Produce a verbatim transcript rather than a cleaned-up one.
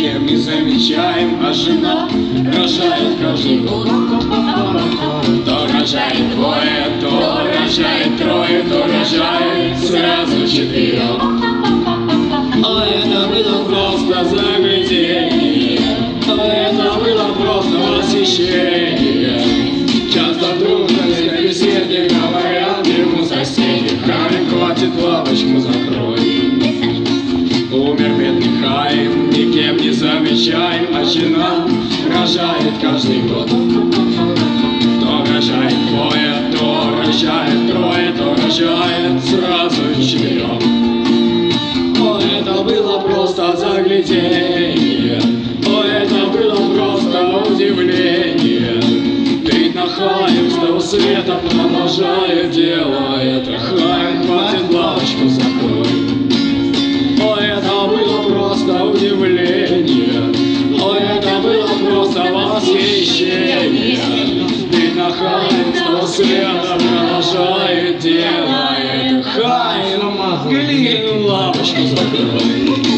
никем не замечаем, а жена рожает каждый год. То рожает двое, то рожает трое, то рожает сразу четырех. А это было просто загляденье, а это было просто восхищение. Часто вдруг на беседе говорят ему соседи: Хаим, хватит, лавочку закрой. Умер бедный Хаим, никем не замечаем, а жена рожает каждый год. То рожает двое, то рожает трое, то рожает сразу четырех. О, это было просто загляденье, о, это было просто удивление. Ведь на Хаим с того света продолжает дело это. Хаим, хватит, лавочку закрой. О, это было просто удивление, о, это было просто восхищение. Ведь на Хаим с того света продолжает дело это. Хаим, глин, лавочку закрой.